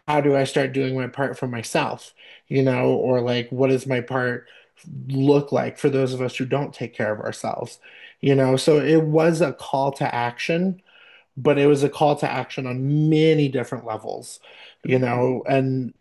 how do I start doing my part for myself? Or like, what does my part look like for those of us who don't take care of ourselves? So it was a call to action, but it was a call to action on many different levels, and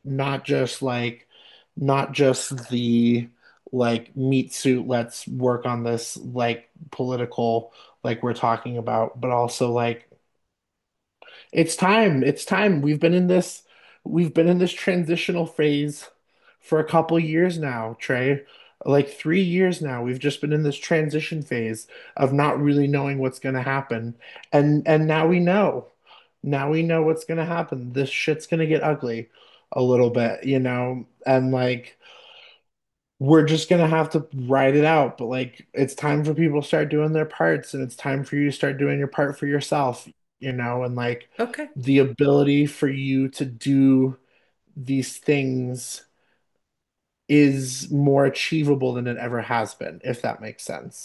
not just the like meat suit, let's work on this like political, like we're talking about, but also like it's time. It's time. We've been in this transitional phase for a couple years now, Trey. Like 3 years now. We've just been in this transition phase of not really knowing what's gonna happen. And now we know. Now we know what's gonna happen. This shit's gonna get ugly a little bit, and like we're just gonna have to ride it out. But like it's time for people to start doing their parts, and it's time for you to start doing your part for yourself, and like Okay. the ability for you to do these things is more achievable than it ever has been, if that makes sense.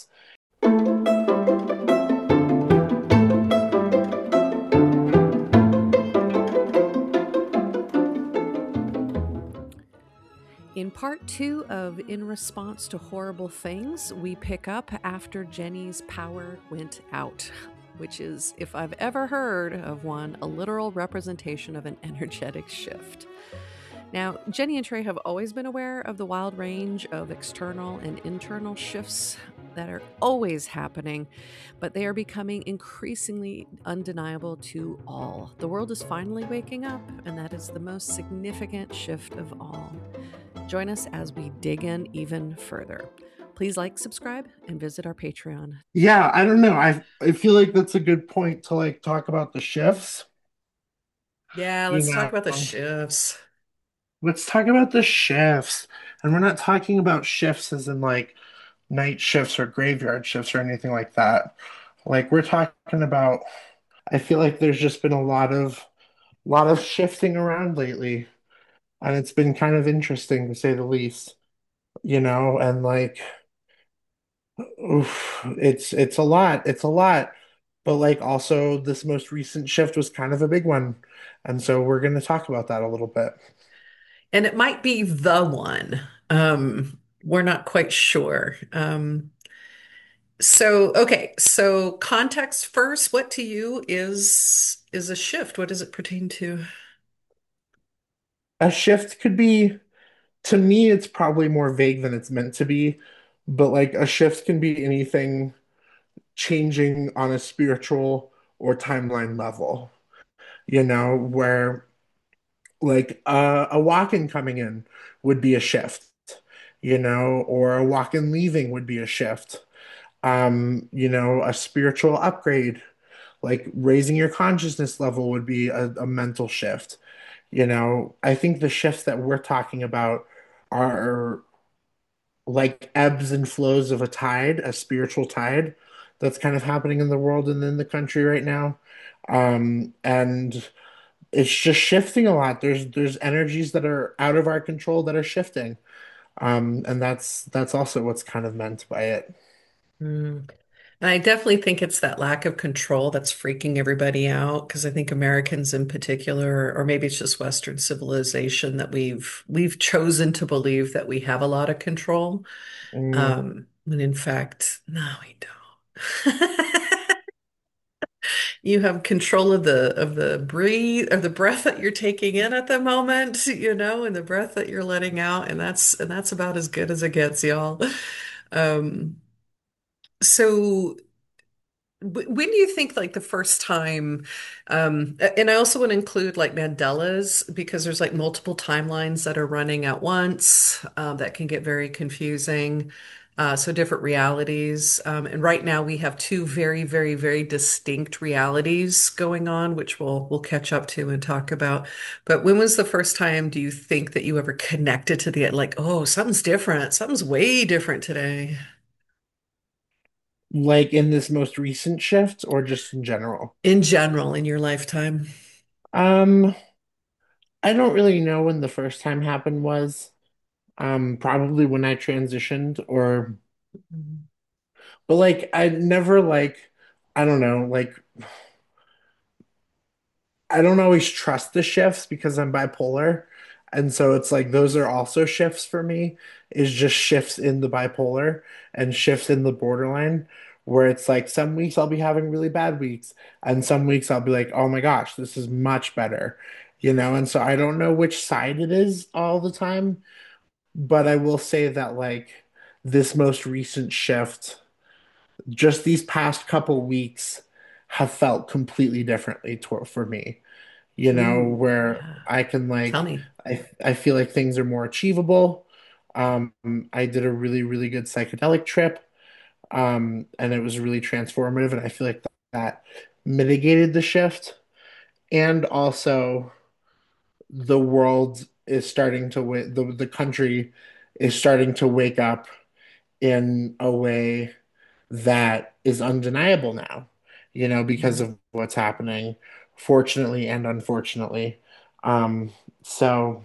In part two of In Response to Horrible Things, we pick up after Jenny's power went out, which is, if I've ever heard of one, a literal representation of an energetic shift. Now, Jenny and Trey have always been aware of the wild range of external and internal shifts that are always happening, but they are becoming increasingly undeniable to all. The world is finally waking up, and that is the most significant shift of all. Join us as we dig in even further. Please like, subscribe, and visit our Patreon. Yeah, I don't know. I feel like that's a good point to like talk about the shifts. Yeah, You let's talk know, about the shifts. let's talk about the shifts. And we're not talking about shifts as in like night shifts or graveyard shifts or anything like that. Like we're talking about, I feel like there's just been a lot of shifting around lately, and it's been kind of interesting to say the least, and like oof, it's a lot. It's a lot. But like also this most recent shift was kind of a big one. And so we're going to talk about that a little bit. And it might be the one. We're not quite sure. So context first, what to you is a shift? What does it pertain to? A shift could be, to me, it's probably more vague than it's meant to be, but like a shift can be anything changing on a spiritual or timeline level, where like a walk-in coming in would be a shift, or a walk-in leaving would be a shift. A spiritual upgrade, like raising your consciousness level would be a mental shift. I think the shifts that we're talking about are like ebbs and flows of a tide, a spiritual tide that's kind of happening in the world and in the country right now. And it's just shifting a lot. There's energies that are out of our control that are shifting. And that's also what's kind of meant by it. Mm. And I definitely think it's that lack of control that's freaking everybody out because I think Americans in particular, or maybe it's just Western civilization, that we've chosen to believe that we have a lot of control. Mm, When in fact, no, we don't. You have control of the breathe of the breath that you're taking in at the moment, and the breath that you're letting out, and that's about as good as it gets, y'all. Um, so when do you think like the first time, and I also want to include like Mandela's because there's like multiple timelines that are running at once, that can get very confusing. So different realities. And right now we have two very, very, very distinct realities going on, which we'll catch up to and talk about. But when was the first time do you think that you ever connected to the like, oh, something's different, something's way different today? like in this most recent shift or just in general? In general, in your lifetime? Um, I don't really know when the first time happened was. Probably when I transitioned or but like I never like I don't know, like I don't always trust the shifts because I'm bipolar. And so it's like those are also shifts for me, is just shifts in the bipolar and shifts in the borderline, where it's like some weeks I'll be having really bad weeks, and some weeks I'll be like, oh my gosh, this is much better, And so I don't know which side it is all the time, but I will say that like this most recent shift, just these past couple weeks, have felt completely differently for me, Ooh, where yeah. I can Tell like me. I feel like things are more achievable. Um, I did a really, really good psychedelic trip, and it was really transformative, and I feel like that mitigated the shift. And also, the world is starting to the country is starting to wake up in a way that is undeniable now, because Yeah. of what's happening, fortunately and unfortunately. Um, so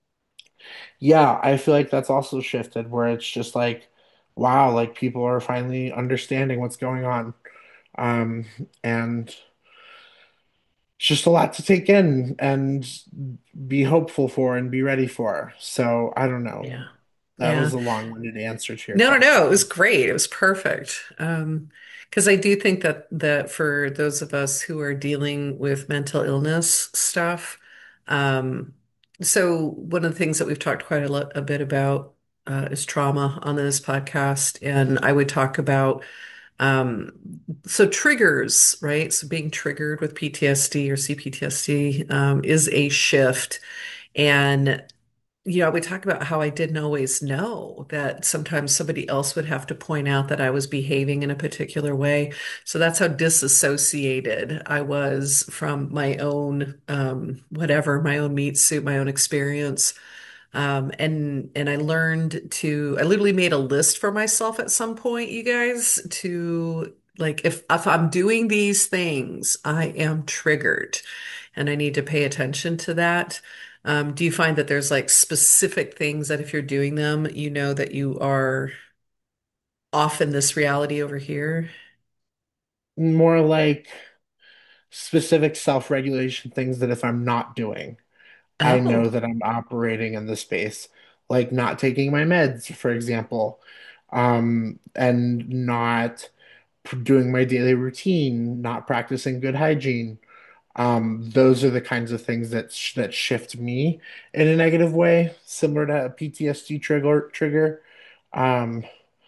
yeah, I feel like that's also shifted where it's just like, wow, like people are finally understanding what's going on. Um, and it's just a lot to take in and be hopeful for and be ready for. So I don't know. Yeah. That was Yeah. a long-winded answer to your No, no, no. It was question. great. It was perfect. Because I do think that for those of us who are dealing with mental illness stuff, um, so one of the things that we've talked quite a bit about is trauma on this podcast, and I would talk about um, so triggers, right? So being triggered with PTSD or CPTSD is a shift, and we talk about how I didn't always know that sometimes somebody else would have to point out that I was behaving in a particular way. So that's how disassociated I was from my own, whatever, my own meat suit, my own experience. And I literally made a list for myself at some point, you guys, to like if I'm doing these things, I am triggered and I need to pay attention to that. Do you find that there's like specific things that if you're doing them, you know that you are off in this reality over here? More like specific self-regulation things that if I'm not doing, I know Oh, that I'm operating in the space, like not taking my meds, for example, and not doing my daily routine, not practicing good hygiene. Those are the kinds of things that shift me in a negative way, similar to a PTSD trigger. Um,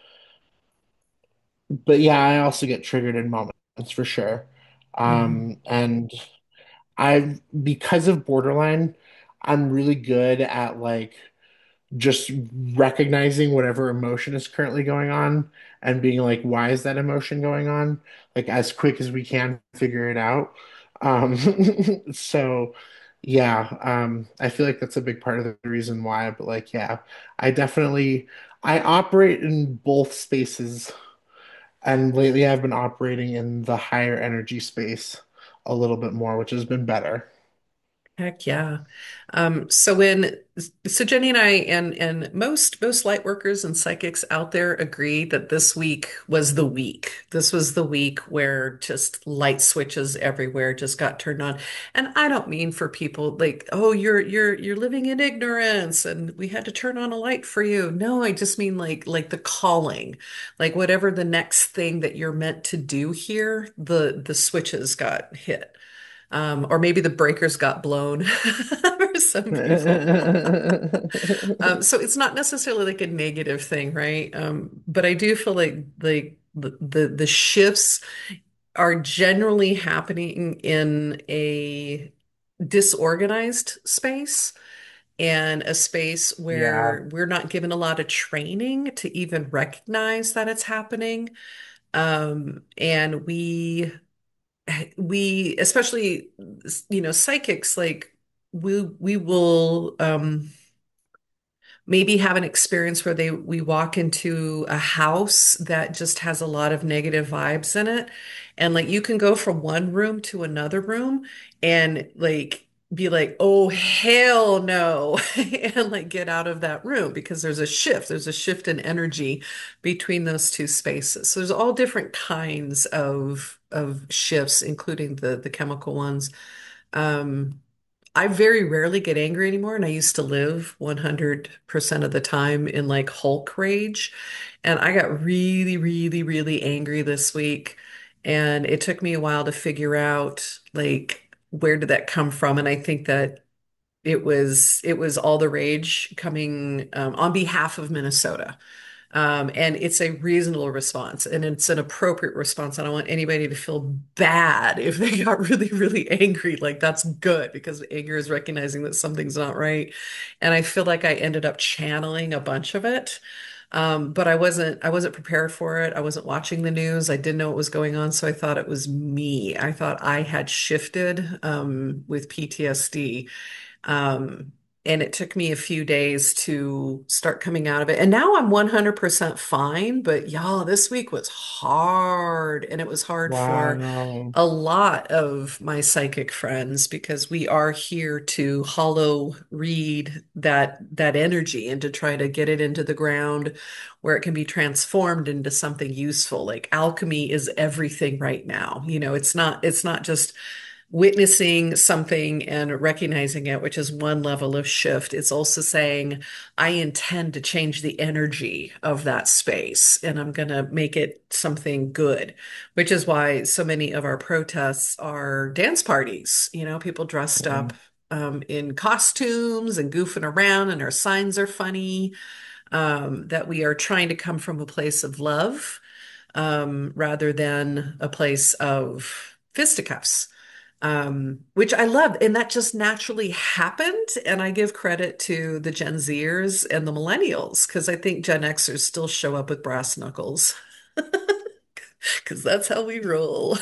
but yeah, I also get triggered in moments for sure. mm, And because of borderline, I'm really good at like just recognizing whatever emotion is currently going on and being like, why is that emotion going on? Like as quick as we can figure it out. Um, so yeah, I feel like that's a big part of the reason why, but like, yeah, I operate in both spaces, and lately I've been operating in the higher energy space a little bit more, which has been better. heck yeah. So Jenny and I and most light workers and psychics out there agree that this week was the week. This was the week where just light switches everywhere just got turned on. And I don't mean for people like, oh, you're living in ignorance and we had to turn on a light for you. No, I just mean like the calling. Like whatever the next thing that you're meant to do here, the switches got hit. Or maybe the breakers got blown for some people. So it's not necessarily like a negative thing, right? But I do feel like the shifts are generally happening in a disorganized space and a space Yeah. where we're not given a lot of training to even recognize that it's happening. And we especially psychics like we will maybe have an experience where they we walk into a house that just has a lot of negative vibes in it and like you can go from one room to another room and like be like, oh hell no, and like get out of that room because there's a shift in energy between those two spaces. So there's all different kinds of shifts including the chemical ones. Um, I very rarely get angry anymore, and I used to live 100% of the time in like Hulk rage. And I got really, really, really angry this week, and it took me a while to figure out like where did that come from. And I think that it was all the rage coming on behalf of Minnesota. And it's a reasonable response and it's an appropriate response. I don't want anybody to feel bad if they got really, really angry. Like that's good because anger is recognizing that something's not right. And I feel like I ended up channeling a bunch of it. But I wasn't prepared for it. I wasn't watching the news. I didn't know what was going on. So I thought it was me. I thought I had shifted with PTSD. Um, and it took me a few days to start coming out of it. And now I'm 100% fine, but y'all, this week was hard. And it was hard for Wow. a lot of my psychic friends because we are here to hollow read that energy and to try to get it into the ground where it can be transformed into something useful. Like alchemy is everything right now. It's not just witnessing something and recognizing it, which is one level of shift. It's also saying, I intend to change the energy of that space and I'm going to make it something good, which is why so many of our protests are dance parties, people dressed up. Mm, In costumes and goofing around, and our signs are funny. That we are trying to come from a place of love, rather than a place of fisticuffs, which I love. And that just naturally happened. And I give credit to the Gen Zers and the millennials because I think Gen Xers still show up with brass knuckles because that's how we roll.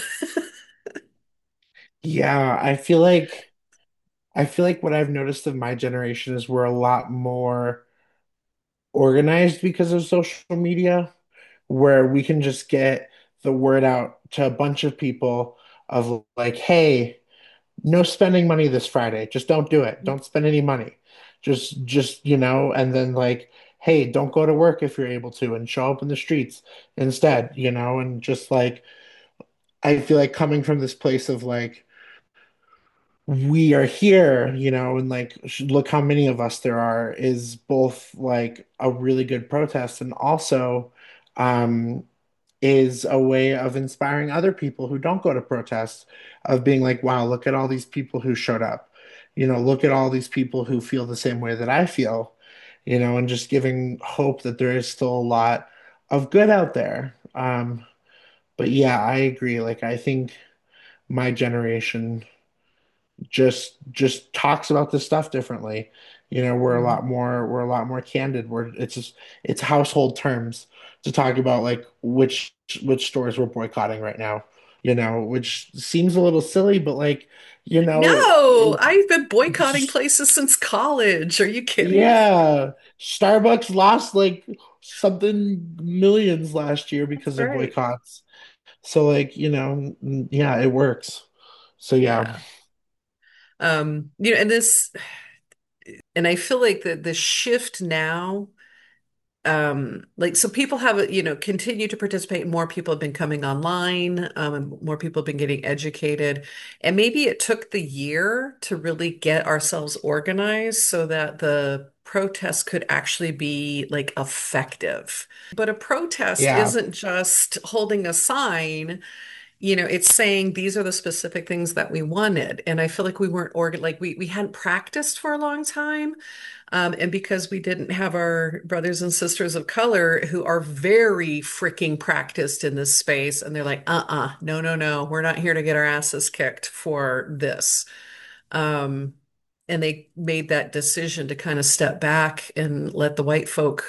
yeah, I feel like what I've noticed of my generation is we're a lot more organized because of social media, where we can just get the word out to a bunch of people of like, hey, no spending money this Friday. Just don't do it. Don't spend any money. And then like, hey, don't go to work if you're able to and show up in the streets instead, and just like I feel like coming from this place of like we are here, and like look how many of us there are is both like a really good protest and also um is a way of inspiring other people who don't go to protests of being like, wow, look at all these people who showed up. Look at all these people who feel the same way that I feel, and just giving hope that there is still a lot of good out there. But yeah, I agree. Like I think my generation just talks about this stuff differently. We're a lot more candid. It's household terms to talk about like which stores we're boycotting right now, which seems a little silly, but like, No, I've been boycotting places since college. Are you kidding? yeah, Starbucks lost like something millions last year That's because of right. boycotts. So like, yeah, it works. So yeah. Yeah. And this, and I feel like the shift now, like so people have, continue to participate. More people have been coming online, and more people have been getting educated. And maybe it took the year to really get ourselves organized so that the protests could actually be like effective. But a protest Yeah. isn't just holding a sign. It's saying these are the specific things that we wanted. And I feel like we weren't like we hadn't practiced for a long time. And because we didn't have our brothers and sisters of color who are very freaking practiced in this space, and they're like, no, no, no, we're not here to get our asses kicked for this. Um, and they made that decision to kind of step back and let the white folk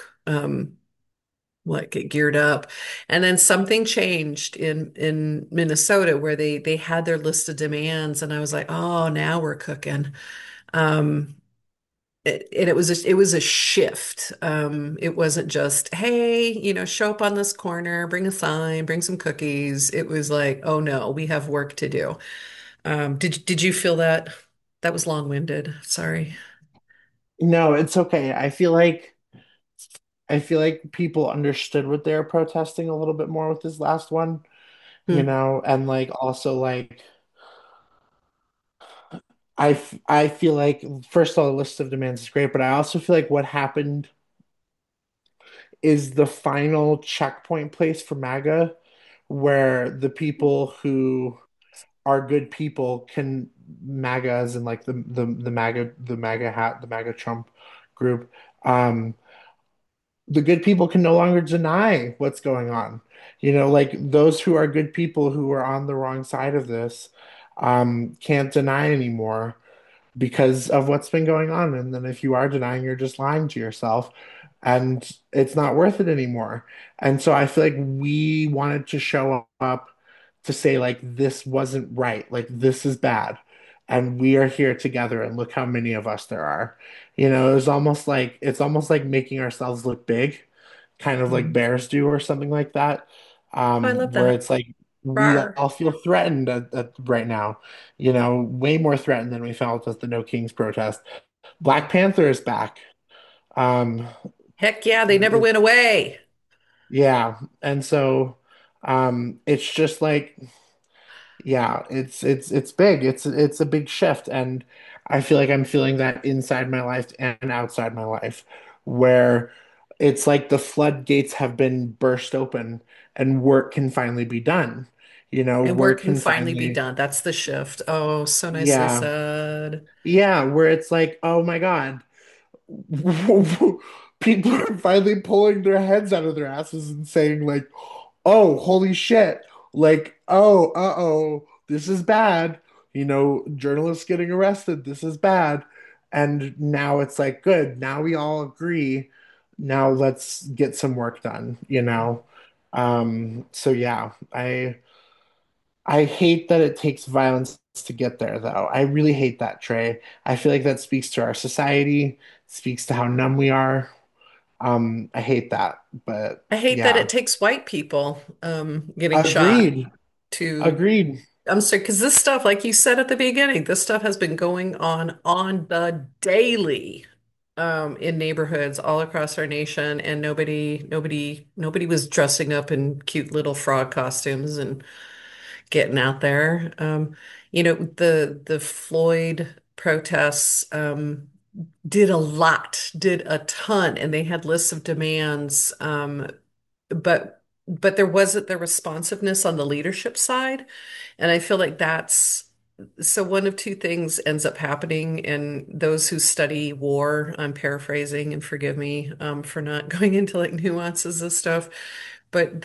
get geared up. And then something changed in Minnesota where they had their list of demands, and I was like, oh, now we're cooking. Um, and it was a shift. It wasn't just, hey, show up on this corner, bring a sign, bring some cookies. It was like, oh no, we have work to do. Did you feel that? That was long-winded. Sorry. No, it's okay. I feel like people understood what they were protesting a little bit more with this last one, Hmm. and like also like I feel like first of all, the list of demands is great, but I also feel like what happened is the final checkpoint place for MAGA, where the people who are good people can MAGAs and like the MAGA hat, the MAGA Trump group. Um, the good people can no longer deny what's going on. You know, like those who are good people who are on the wrong side of this can't deny anymore because of what's been going on. And then if you are denying, you're just lying to yourself and it's not worth it anymore. And so I feel like we wanted to show up to say, like, this wasn't right, like, this is bad. And we are here together, and look how many of us there are. You know, it's almost like making ourselves look big, kind of like Mhm. bears do, or something like that. I love Where that. it's like we Rar. all feel threatened right now, you know, way more threatened than we felt at the No Kings protest. Black Panther is back. Um, Heck yeah, they never it- went away. yeah, and so it's just like, yeah, it's big. It's a big shift, and I feel like I'm feeling that inside my life and outside my life, where it's like the floodgates have been burst open, and work can finally be done. You know, And work work can can finally be finally, done. That's the shift. Oh, so nicely yeah, said. yeah, where it's like, oh my God. People are finally pulling their heads out of their asses and saying like, "Oh, holy shit!" Like, "Oh, uh-oh, this is bad." You know, journalists getting arrested. This is bad. And now it's like, good. Now we all agree. Now let's get some work done. You know. So yeah, I hate that it takes violence to get there, though. I really hate that, Trey. I feel like that speaks to our society, speaks to how numb we are. I hate that, but I hate that yeah. it takes white people getting shot Agreed. to Agreed. I'm sorry, because this stuff, like you said at the beginning, this stuff has been going on the daily in neighborhoods all across our nation, and nobody was dressing up in cute little frog costumes and getting out there. The Floyd protests did a lot, did a ton, and they had lists of demands. But there wasn't the responsiveness on the leadership side. And I feel like that's so one of two things ends up happening. And those who study war, I'm paraphrasing and forgive me for not going into like nuances of stuff, but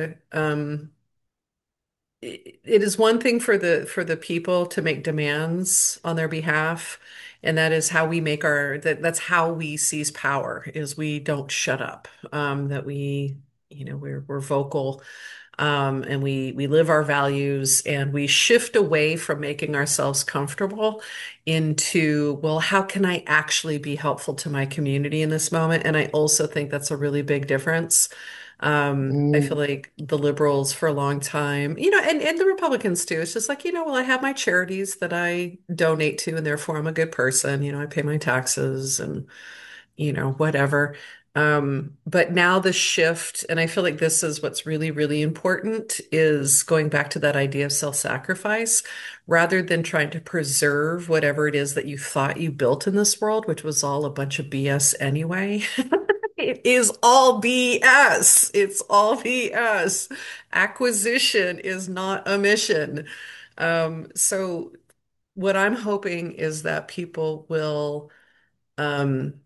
it is one thing for the people to make demands on their behalf, and that is how we make that's how we seize power, is we don't shut up. That we, we're vocal, and we live our values, and we shift away from making ourselves comfortable into, well, how can I actually be helpful to my community in this moment? And I also think that's a really big difference. I feel Mm, like the liberals for a long time, and the Republicans too. It's just like, well, I have my charities that I donate to, and therefore I'm a good person. I pay my taxes and, whatever. But now the shift, and I feel like this is what's really, really important, is going back to that idea of self-sacrifice rather than trying to preserve whatever it is that you thought you built in this world, which was all a bunch of BS anyway. It is all BS. It's all BS. Acquisition is not a mission. So what I'm hoping is that people will um,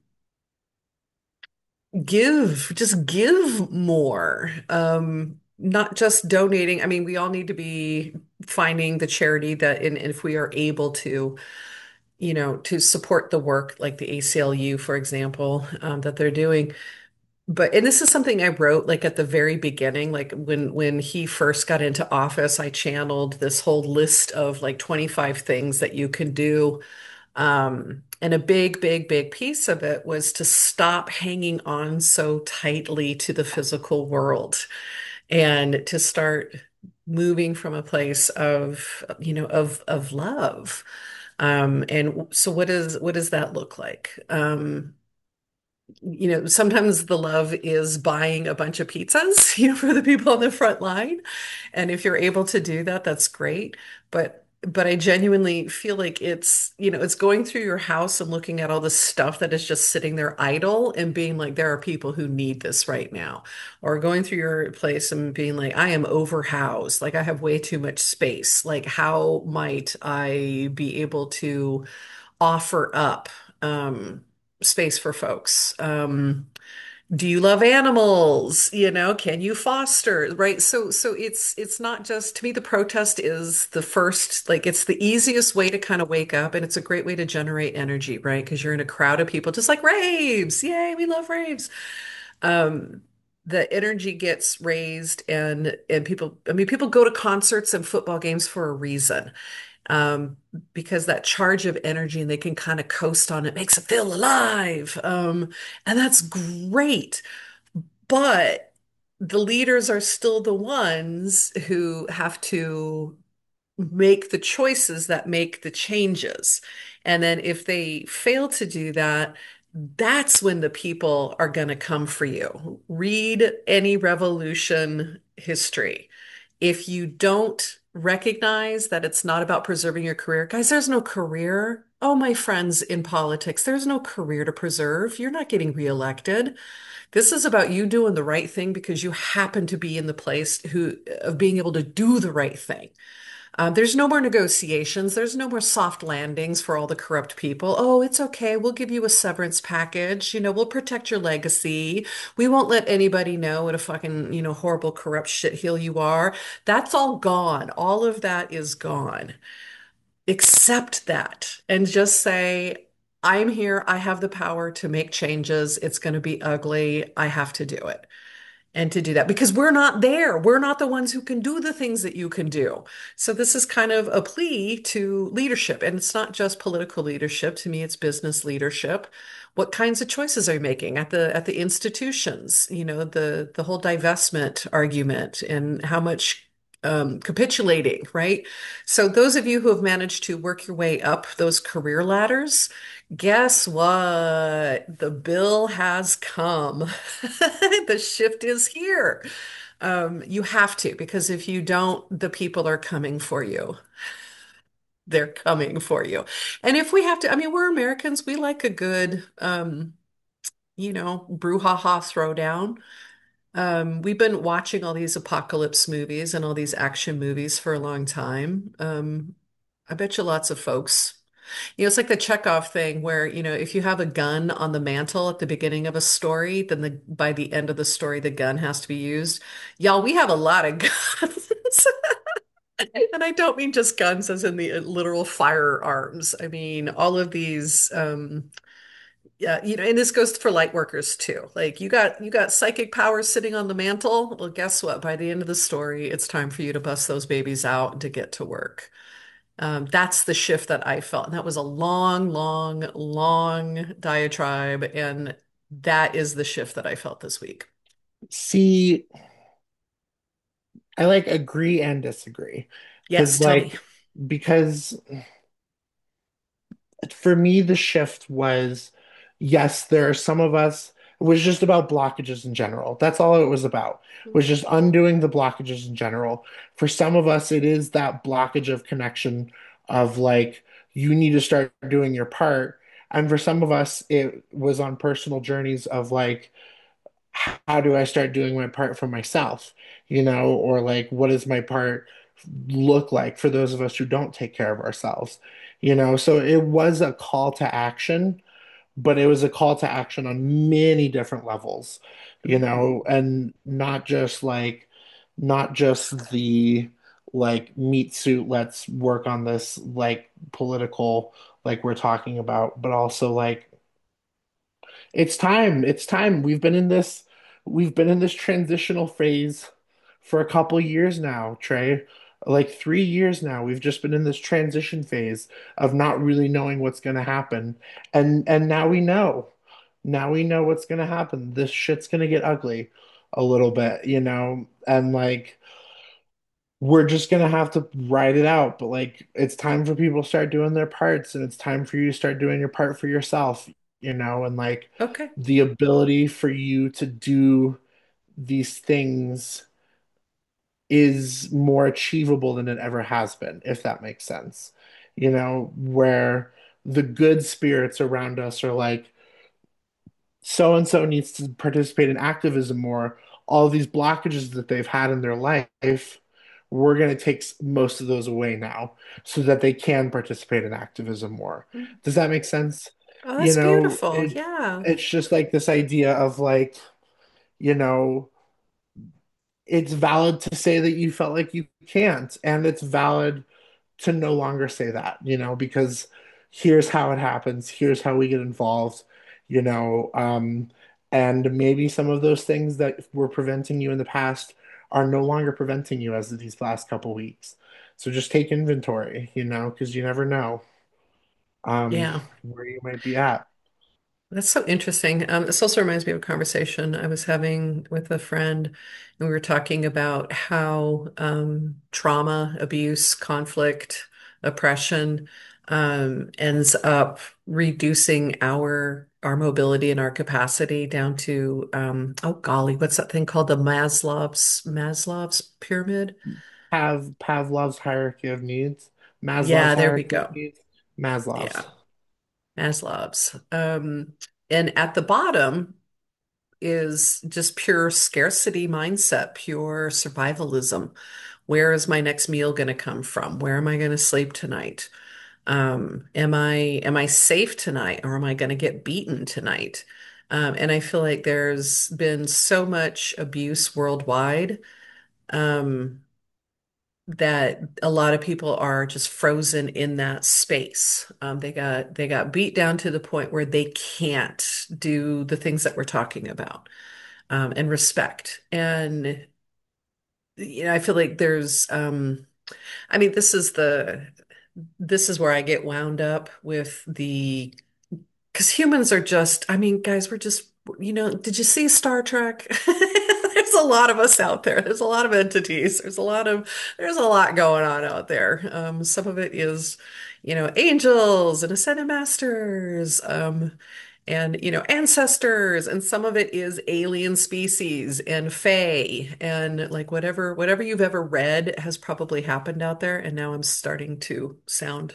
just give more. Not just donating. I mean, we all need to be finding the charity that, and if we are able to, to support the work like the ACLU, for example, that they're doing. And this is something I wrote like at the very beginning, like when he first got into office, I channeled this whole list of like 25 things that you can do. And a big, big, big piece of it was to stop hanging on so tightly to the physical world and to start moving from a place of, of love. And so what does that look like? Sometimes the love is buying a bunch of pizzas, for the people on the front line. And if you're able to do that, that's great. But but I genuinely feel like it's going through your house and looking at all the stuff that is just sitting there idle and being like, there are people who need this right now. Or going through your place and being like, I am overhoused. Like I have way too much space. Like how might I be able to offer up space for folks? Do you love animals? Can you foster, right? So it's not just to me, the protest is the first, like it's the easiest way to kind of wake up and it's a great way to generate energy, right? Because you're in a crowd of people, just like raves. Yay, we love raves. Um, the energy gets raised and people, I mean, people go to concerts and football games for a reason. Um, because that charge of energy and they can kind of coast on it makes it feel alive. And that's great. But the leaders are still the ones who have to make the choices that make the changes. And then if they fail to do that, that's when the people are going to come for you. Read any revolution history. If you don't recognize that it's not about preserving your career, guys, there's no career. Oh, my friends in politics, there's no career to preserve. You're not getting reelected. This is about you doing the right thing because you happen to be in the place of being able to do the right thing. There's no more negotiations. There's no more soft landings for all the corrupt people. Oh, it's okay. We'll give you a severance package. We'll protect your legacy. We won't let anybody know what a fucking, horrible, corrupt shitheel you are. That's all gone. All of that is gone. Accept that and just say, I'm here. I have the power to make changes. It's going to be ugly. I have to do it and to do that because we're not there. We're not the ones who can do the things that you can do. So this is kind of a plea to leadership. And it's not just political leadership. To me, it's business leadership. What kinds of choices are you making at the institutions? The whole divestment argument and how much capitulating, right? So those of you who have managed to work your way up those career ladders, guess what? The bill has come. The shift is here. You have to, because if you don't, the people are coming for you. They're coming for you. And if we have to, I mean, we're Americans, we like a good, brouhaha throwdown. We've been watching all these apocalypse movies and all these action movies for a long time. I bet you lots of folks. It's like the Chekhov thing where, if you have a gun on the mantle at the beginning of a story, then by the end of the story, the gun has to be used. Y'all, we have a lot of guns. And I don't mean just guns as in the literal firearms. I mean, all of these, yeah, and this goes for light workers too. Like you got psychic powers sitting on the mantle. Well, guess what? By the end of the story, it's time for you to bust those babies out to get to work. That's the shift that I felt. And that was a long, long, long diatribe. And that is the shift that I felt this week. See, I like agree and disagree because Yes, tell me. because for me the shift was yes, there are some of us it was just about blockages in general. That's all it was about. Was just undoing the blockages in general. For some of us it is that blockage of connection of like you need to start doing your part. And for some of us it was on personal journeys of like how do I start doing my part for myself? Or like, what does my part look like for those of us who don't take care of ourselves? So it was a call to action, but it was a call to action on many different levels, Mhm. and not just the like meat suit, let's work on this like political, like we're talking about, but also like it's time. It's time. We've been in this transitional phase for a couple years now, Trey. Like 3 years now. We've just been in this transition phase of not really knowing what's gonna happen. And now we know. Now we know what's gonna happen. This shit's gonna get ugly a little bit, and like we're just gonna have to ride it out. But like it's time for people to start doing their parts, and it's time for you to start doing your part for yourself, and like Okay. the ability for you to do these things is more achievable than it ever has been, if that makes sense. Where the good spirits around us are like, so and so needs to participate in activism more. All these blockages that they've had in their life, we're going to take most of those away now so that they can participate in activism more. Does that make sense? Oh, You that's know, beautiful. it, Yeah. it's just like this idea of like, you know, it's valid to say that you felt like you can't, and it's valid to no longer say that, because here's how it happens, here's how we get involved, you know, um, and maybe some of those things that were preventing you in the past are no longer preventing you as of these last couple weeks. So just take inventory, because you never know Yeah. where you might be at. That's so interesting. This also reminds me of a conversation I was having with a friend, and we were talking about how trauma, abuse, conflict, oppression ends up reducing our mobility and our capacity down to oh golly, what's that thing called? The Maslow's pyramid? Have Pavlov's hierarchy of needs, Maslow's Yeah, there we hierarchy of go. needs, Maslow's. Yeah, Maslow's. And at the bottom is just pure scarcity mindset, pure survivalism. Where is my next meal going to come from? Where am I going to sleep tonight? Am I safe tonight, or am I going to get beaten tonight? And I feel like there's been so much abuse worldwide, um, that a lot of people are just frozen in that space. They got beat down to the point where they can't do the things that we're talking about, and respect. And I feel like I mean, this is where I get wound up with because humans are just, I mean, guys, we're just, did you see Star Trek? There's a lot of us out there. There's a lot of entities. There's a lot going on out there. Some of it is, angels and ascended masters, and, ancestors, and some of it is alien species and fae, and like whatever you've ever read has probably happened out there. And now I'm starting to sound,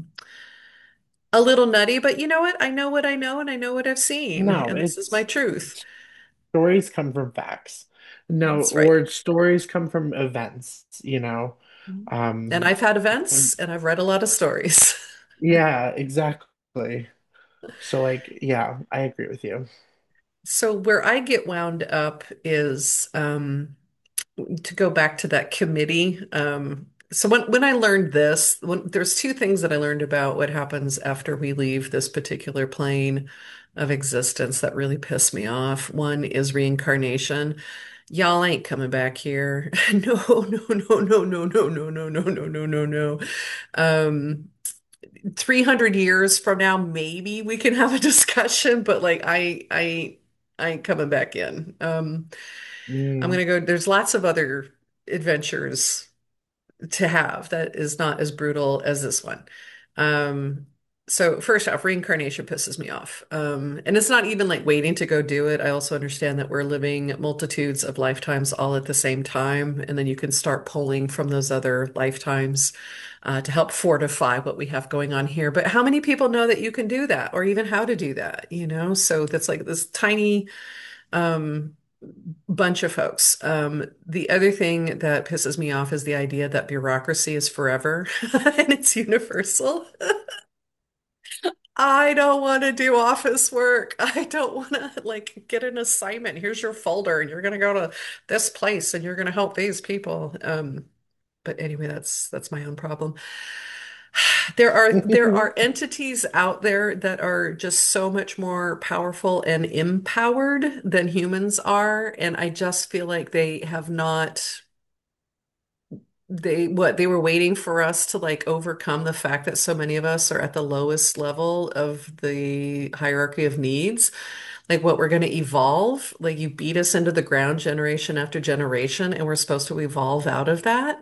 a little nutty, but you know what? I know what I know and I know what I've seen, No, and this is my it's truth. stories come from facts. No, That's right. or stories come from events. And Um, I've had events and I've read a lot of stories. yeah, exactly. So like, yeah, I agree with you. So where I get wound up is to go back to that committee. So when I learned this, there's two things that I learned about what happens after we leave this particular plane of existence that really piss me off. One is reincarnation. Y'all ain't coming back here. No, no, no, no, no, no, no, no, no, no, no, no, no. Um, 300 years from now, maybe we can have a discussion, but like I ain't coming back in. I'm Mm, gonna go, there's lots of other adventures to have that is not as brutal as this one. Um, so first off, reincarnation pisses me off. And it's not even like waiting to go do it. I also understand that we're living multitudes of lifetimes all at the same time, and then you can start pulling from those other lifetimes to help fortify what we have going on here. But how many people know that you can do that, or even how to do that? So that's like this tiny um, bunch of folks. The other thing that pisses me off is the idea that bureaucracy is forever and it's universal. I don't want to do office work. I don't want to like get an assignment. Here's your folder, and you're going to go to this place, and you're going to help these people. But anyway, that's my own problem. There are entities out there that are just so much more powerful and empowered than humans are, and I just feel like they have not they were waiting for us to like overcome the fact that so many of us are at the lowest level of the hierarchy of needs. Like what we're going to evolve, like you beat us into the ground generation after generation, and we're supposed to evolve out of that.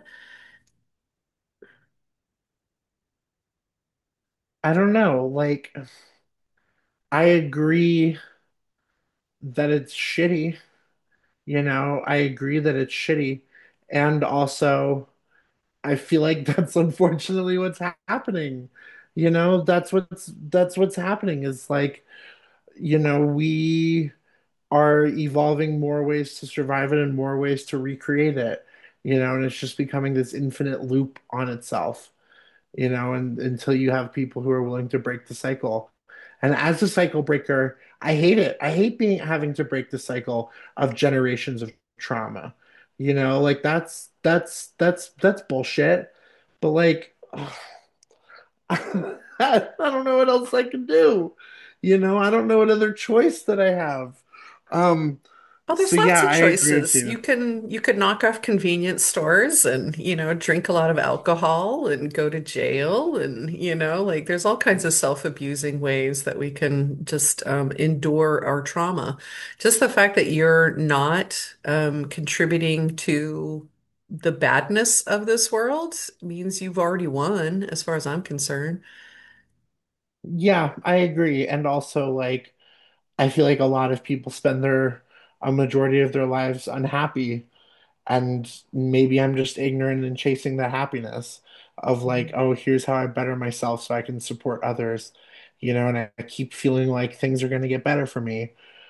I don't know. Like, I agree that it's shitty. I agree that it's shitty. And also, I feel like that's unfortunately what's happening. That's what's happening is like, we are evolving more ways to survive it and more ways to recreate it, and it's just becoming this infinite loop on itself, and until you have people who are willing to break the cycle. And as a cycle breaker, I hate it. I hate being having to break the cycle of generations of trauma. Like that's bullshit. But like I don't know what else I can do. I don't know what other choice that I have. Um, Oh, so there's lots yeah, of I agree with choices. you. You could knock off convenience stores and, drink a lot of alcohol and go to jail and, like there's all kinds of self-abusing ways that we can just endure our trauma. Just the fact that you're not contributing to the badness of this world means you've already won, as far as I'm concerned. Yeah, I agree. And also like I feel like a lot of people spend a majority of their lives unhappy, and maybe I'm just ignorant and chasing the happiness of like, oh, here's how I better myself so I can support others, and I keep feeling like things are going to get better for me.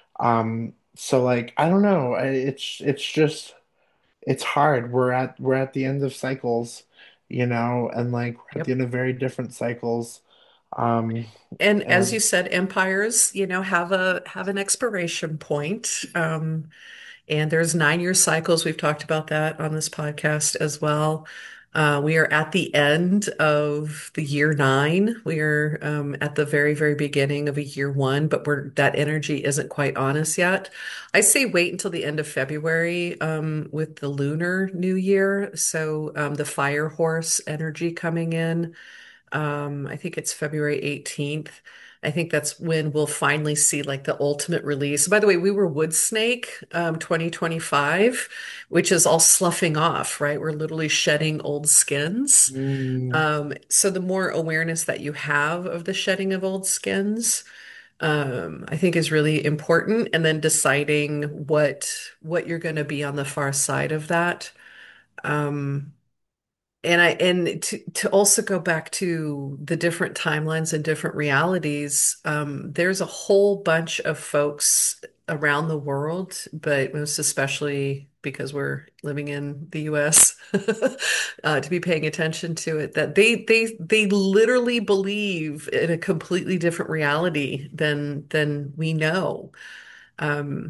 So like, I don't know. It's just it's hard. We're at the end of cycles, and like we're at the Yep. end of very different cycles. Um, And as you and said, empires, have an expiration point. And there's 9-year cycles. We've talked about that on this podcast as well. We are at the end of the year 9. We are at the very, very beginning of a year 1, but that energy isn't quite on us yet. I say wait until the end of February with the lunar new year. So the fire horse energy coming in. I think it's February 18th. I think that's when we'll finally see like the ultimate release. By the way, we were Wood Snake 2025, which is all sloughing off, right? We're literally shedding old skins. mm, So the more awareness that you have of the shedding of old skins, I think is really important. And then deciding what you're going to be on the far side of that. Um, and to also go back to the different timelines and different realities, there's a whole bunch of folks around the world, but most especially because we're living in the US, to be paying attention to it, that they literally believe in a completely different reality than we know. Um,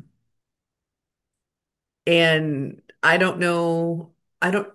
and I don't know, I don't.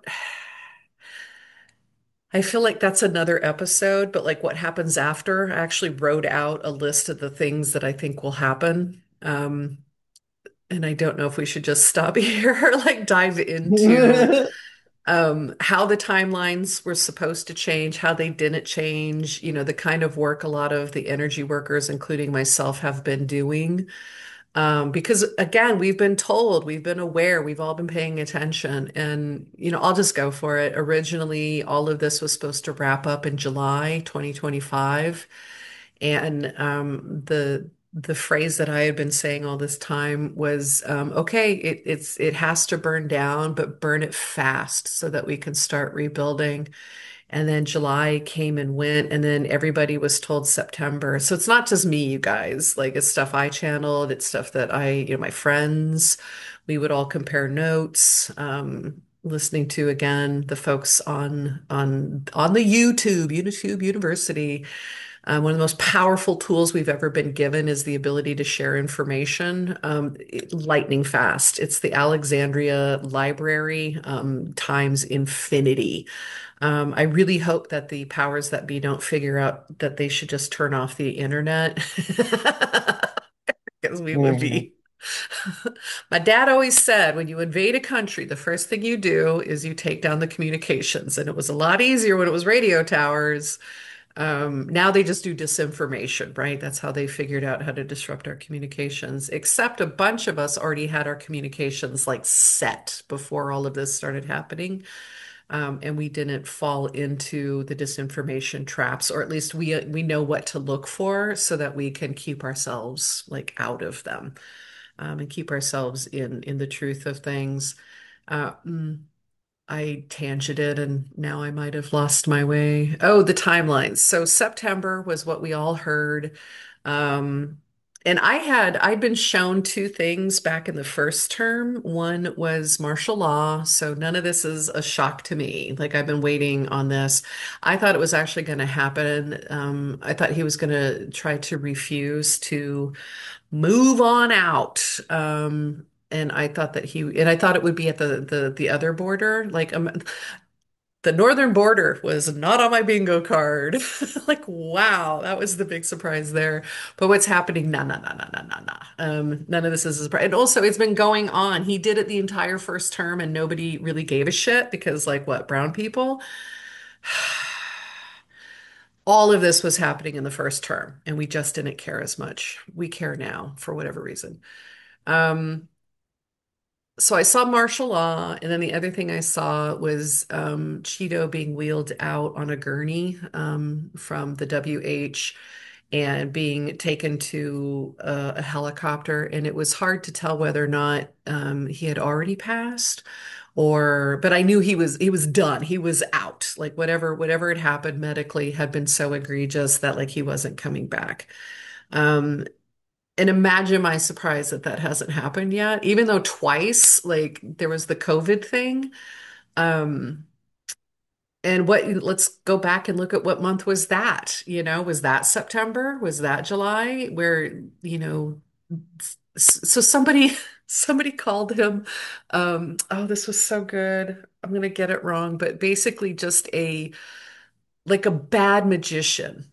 I feel like that's another episode, but like what happens after, I actually wrote out a list of the things that I think will happen. And I don't know if we should just stop here or like dive into how the timelines were supposed to change, how they didn't change, the kind of work a lot of the energy workers, including myself, have been doing. Because again, we've been told, we've been aware, we've all been paying attention. And, I'll just go for it. Originally, all of this was supposed to wrap up in July 2025. And the phrase that I had been saying all this time was, okay, it has to burn down, but burn it fast so that we can start rebuilding. And then July came and went, and then everybody was told September. So it's not just me, you guys. Like it's stuff I channeled, it's stuff that my friends, we would all compare notes, listening to again the folks on the YouTube University. One of the most powerful tools we've ever been given is the ability to share information lightning fast. It's the Alexandria Library times infinity. I really hope that the powers that be don't figure out that they should just turn off the internet because we would mm. be. My dad always said when you invade a country, the first thing you do is you take down the communications. And it was a lot easier when it was radio towers. Now they just do disinformation, right? That's how they figured out how to disrupt our communications. Except a bunch of us already had our communications like set before all of this started happening. And we didn't fall into the disinformation traps, or at least we know what to look for so that we can keep ourselves like out of them, and keep ourselves in the truth of things. Uh, mm. I tangented and now I might have lost my way. Oh, the timelines. So September was what we all heard. Um, and I'd been shown two things back in the first term. One was martial law. So none of this is a shock to me. Like I've been waiting on this. I thought it was actually going to happen. I thought he was going to try to refuse to move on out. And I thought it would be at the other border. Like the northern border was not on my bingo card. Like, wow, that was the big surprise there. But what's happening? No, no, no, no, no, no, no. None of this is a surprise. And also, it's been going on. He did it the entire first term, and nobody really gave a shit because, like, what, brown people? All of this was happening in the first term, and we just didn't care as much. We care now for whatever reason. Um, so I saw martial law, and then the other thing I saw was Cheeto being wheeled out on a gurney from the WH and being taken to a helicopter. And it was hard to tell whether or not he had already passed but I knew he was done. He was out. Like whatever had happened medically had been so egregious that like he wasn't coming back. Um, and imagine my surprise that that hasn't happened yet, even though twice, like there was the COVID thing. Um, let's go back and look at what month was that? Was that September? Was that July? So somebody called him, oh, this was so good. I'm gonna get it wrong, but basically just like a bad magician.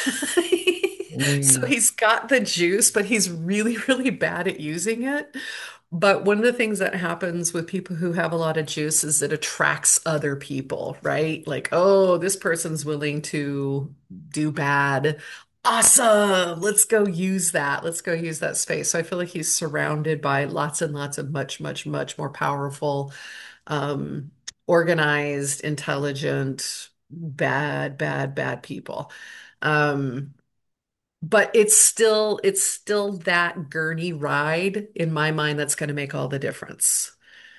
So Mm, he's got the juice, but he's really, really bad at using it. But one of the things that happens with people who have a lot of juice is it attracts other people, right? Like, oh, this person's willing to do bad. Awesome. Let's go use that. Let's go use that space. So I feel like he's surrounded by lots and lots of much, much, much more powerful, um, organized, intelligent, bad, bad, bad people. Um, but it's still that gurney ride in my mind that's going to make all the difference.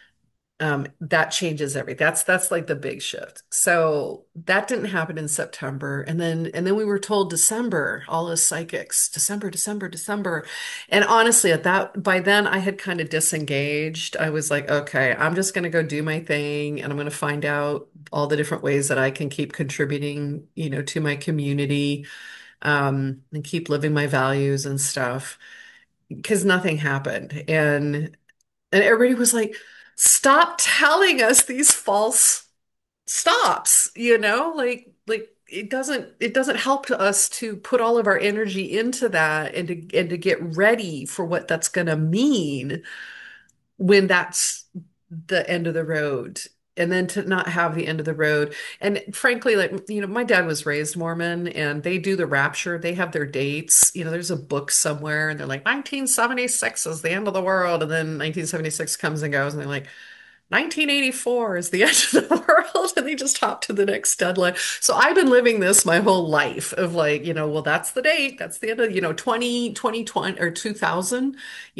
That changes everything. That's like the big shift. So that didn't happen in September, and then we were told December, all as psychics, December, December, December. And honestly, at that by then I had kind of disengaged. I was like, okay, I'm just going to go do my thing, and I'm going to find out all the different ways that I can keep contributing, to my community, and keep living my values and stuff because nothing happened. And everybody was like, stop telling us these false stops, like it doesn't help us to put all of our energy into that and to get ready for what that's going to mean when that's the end of the road. And then to not have the end of the road. And frankly, like, my dad was raised Mormon and they do the rapture. They have their dates. There's a book somewhere and they're like, 1976 is the end of the world. And then 1976 comes and goes and they're like, 1984 is the end of the world, and they just hop to the next deadline. So I've been living this my whole life of like, well, that's the date. That's the end of, 2020 or 2000,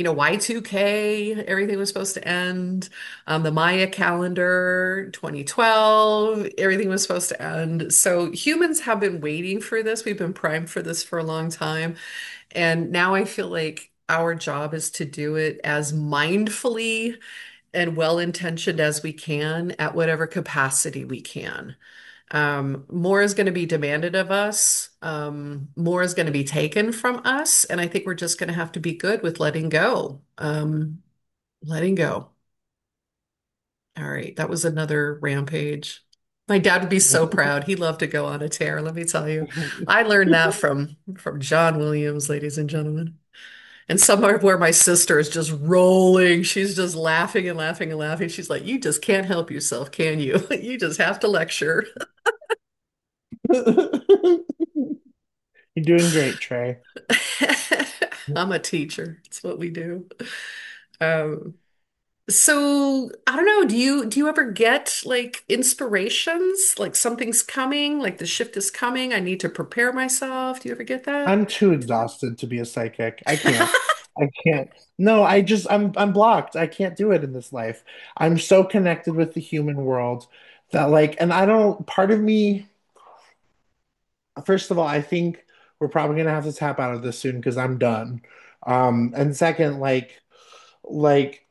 Y2K, everything was supposed to end. The Maya calendar, 2012, everything was supposed to end. So humans have been waiting for this. We've been primed for this for a long time. And now I feel like our job is to do it as mindfully and well-intentioned as we can at whatever capacity we can. More is going to be demanded of us. More is going to be taken from us. And I think we're just going to have to be good with letting go. Letting go. All right. That was another rampage. My dad would be so proud. He loved to go on a tear, let me tell you. I learned that from John Williams, ladies and gentlemen. And somewhere where my sister is just rolling. She's just laughing and laughing and laughing. She's like, you just can't help yourself, can you? You just have to lecture. you're doing great, Trey. I'm a teacher. It's what we do. Um, so I don't know, do you ever get like inspirations? Like something's coming, like the shift is coming. I need to prepare myself. Do you ever get that? I'm too exhausted to be a psychic. I can't. I can't. No, I'm blocked. I can't do it in this life. I'm so connected with the human world that like, and I don't, part of me, first of all, I think we're probably gonna have to tap out of this soon because I'm done. And second, like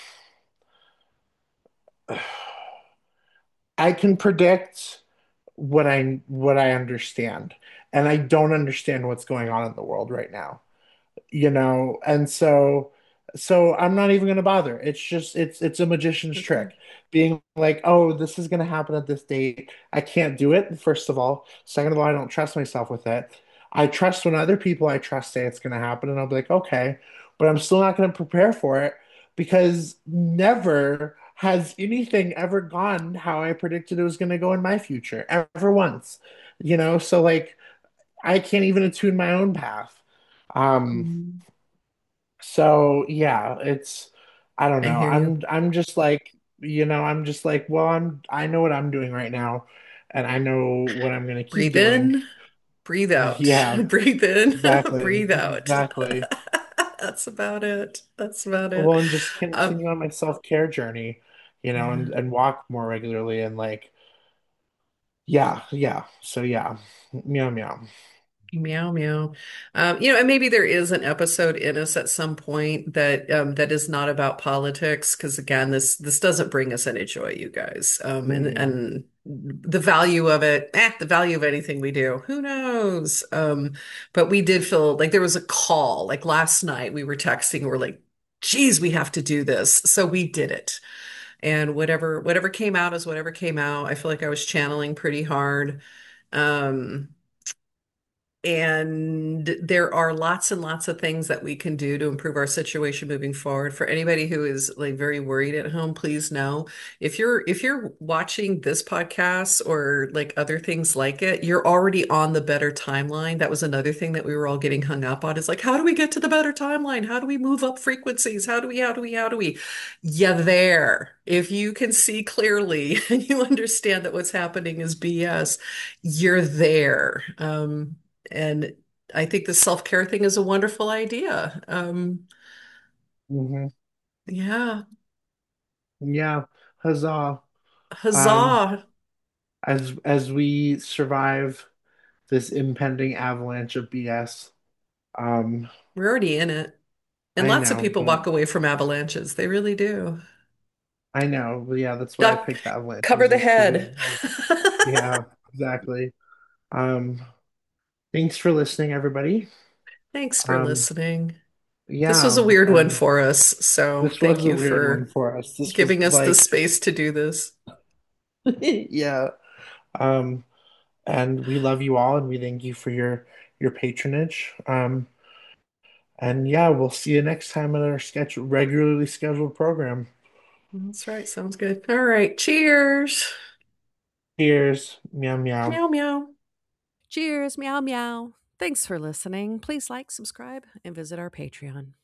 I can predict what I understand, and I don't understand what's going on in the world right now. And so I'm not even going to bother. It's a magician's Okay. trick, being like, oh, this is going to happen at this date. I can't do it, first of all. Second of all, I don't trust myself with it. I trust when other people I trust say it's going to happen, and I'll be like, okay, but I'm still not going to prepare for it because never has anything ever gone how I predicted it was going to go in my future, ever once. So like I can't even attune my own path. Um, Mm, so yeah, I don't I know. hear you. I'm just like, I'm just like, well, I know what I'm doing right now, and I know what I'm gonna keep Breathe doing. in, breathe out. Yeah, Breathe in, exactly, breathe out. exactly. That's about it. That's about it. Well, and just Um, continue on my self-care journey, yeah. and walk more regularly and like, yeah, yeah. So yeah, meow meow. Meow meow. And maybe there is an episode in us at some point that is not about politics, because again, this doesn't bring us any joy, you guys. Mm-mm. And the value of it, the value of anything we do, who knows? But we did feel like there was a call. Like last night, we were texting, we're like, geez, we have to do this. So we did it. And whatever came out is whatever came out. I feel like I was channeling pretty hard. Um, and there are lots and lots of things that we can do to improve our situation moving forward. For anybody who is like very worried at home, please know if you're watching this podcast or like other things like it, you're already on the better timeline. That was another thing that we were all getting hung up on is like, how do we get to the better timeline? How do we move up frequencies? How do we? Yeah, there. If you can see clearly and you understand that what's happening is BS, you're there. And I think the self-care thing is a wonderful idea. Hmm. Yeah. Yeah, huzzah. Um, Huzzah. as we survive this impending avalanche of BS. Um, We're already in it. And I lots of know, people but walk away from avalanches. They really do. I know, but yeah, that's why I Duck, picked the cover avalanches the is because head. yeah, exactly. Um, thanks for listening, everybody. Thanks for Um, listening. This was a yeah, weird one and for us, so this was thank a you weird one for for us. This was giving us the like, space to do this. yeah. Um, and we love you all, and we thank you for your patronage. And yeah, we'll see you next time on our regularly scheduled program. That's right. Sounds good. All right. Cheers. Cheers. Meow meow. Meow meow. Cheers, meow meow. Thanks for listening. Please like, subscribe, and visit our Patreon.